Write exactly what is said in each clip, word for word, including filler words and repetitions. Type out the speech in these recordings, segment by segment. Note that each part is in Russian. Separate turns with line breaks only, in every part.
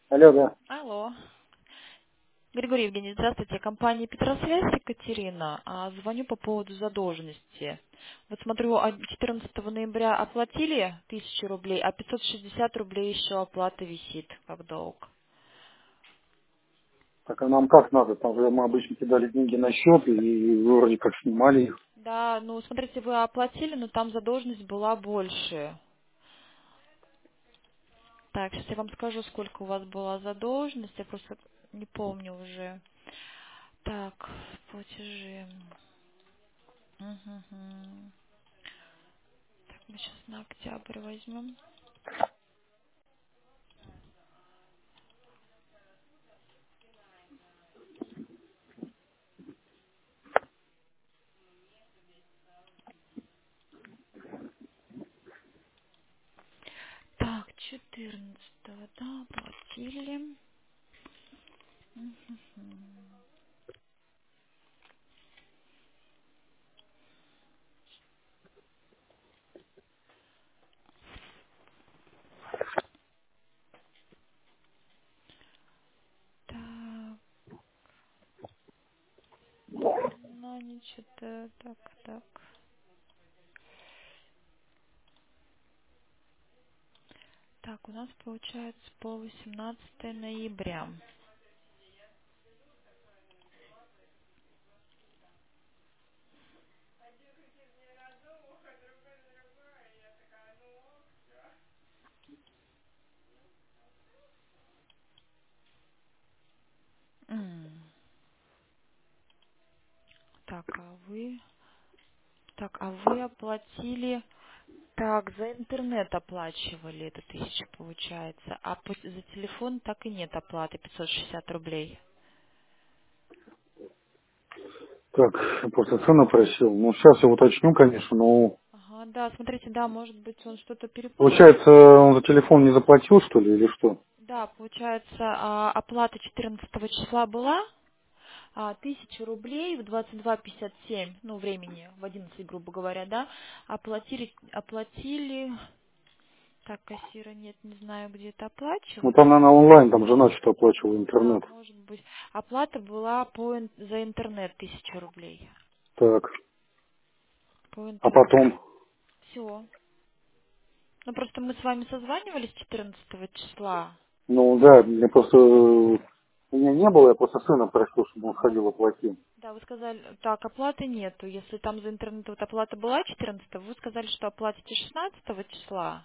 Алло, да.
Алло. Григорий Евгеньевич, здравствуйте. Компания Петросвязь, Екатерина. А, Звоню по поводу задолженности. Вот смотрю, а четырнадцатого ноября оплатили тысячу рублей, а пятьсот шестьдесят рублей еще оплата висит как долг.
Так, а нам как надо? Там же мы обычно кидали деньги на счет и вроде как снимали их.
Да, ну смотрите, вы оплатили, но там задолженность была больше. Так, сейчас я вам скажу, сколько у вас была задолженность. Я просто не помню уже. Так, платежи. Мгм. Так, мы сейчас на октябрь возьмем. Так, четырнадцатого, да, оплатили. Мгм. Так, ну, ничего, так, так. Так, у нас получается по восемнадцатого ноября. М. Так, а вы... Так, а вы оплатили... Так, за интернет оплачивали эту тысячу, получается. А по- за телефон так и нет оплаты, пятьсот шестьдесят рублей.
Так, я просто сына просил. Ну, сейчас я уточню, конечно, но
Ага, да, смотрите, да, может быть, он что-то перепутал.
получается, он за телефон не заплатил, что ли, или что?
Да, получается, а, оплата четырнадцатого числа была, а, тысяча рублей в двадцать два пятьдесят семь, ну, времени, в одиннадцать, грубо говоря, да, оплатили, оплатили, так, кассира нет, не знаю, где это
Ну, там,
оплачивали.
наверное, онлайн, там жена что-то оплачивала
Да,
интернет.
может быть. Оплата была по, ин- за интернет тысяча рублей.
Так,
По
а
интернету.
потом?
Все. Ну, просто мы с вами созванивались четырнадцатого числа.
Ну, да, мне просто... У меня не было, я просто сына просил, чтобы он
Ага.
сходил оплатил.
Да, вы сказали, так, оплаты нету. Если там за интернет вот оплата была четырнадцатого, вы сказали, что оплатите шестнадцатого числа.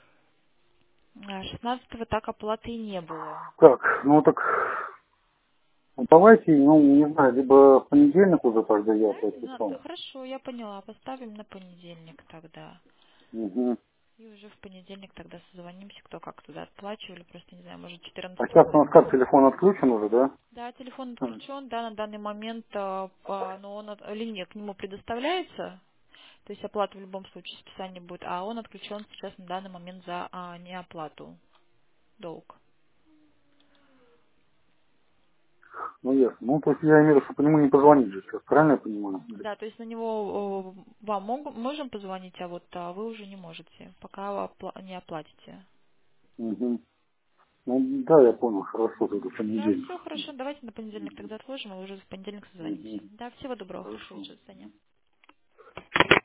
А шестнадцатого так оплаты и не было.
Так, ну так, ну, давайте, ну, не знаю, либо в понедельник уже тогда я
Да,
оплачу
на-
сам.
хорошо, я поняла. Поставим на понедельник тогда.
Угу.
И уже в понедельник тогда созвонимся, кто как туда отплачивали. Просто не знаю, может
А
четырнадцатого.
сейчас у нас как, телефон отключен уже, да?
Да, телефон
М.
отключен, да, на данный момент, а, а, но он от- линия к нему предоставляется, то есть оплата в любом случае списание будет, а он отключен сейчас на данный момент за а, неоплату долг.
Ну, ясно. Ну, то есть я имею в виду, что по нему не позвонить же сейчас, правильно я понимаю?
Да, то есть на него э, вам могу- можем позвонить, а вот а вы уже не можете, пока опла- не оплатите.
Угу. Ну, да, я понял, хорошо, тогда в
Да,
понедельник.
все хорошо, давайте на понедельник тогда отложим, а уже в понедельник созвонимся.
Угу.
Да, всего доброго, хорошего
Хорошо.
вечера, Саня.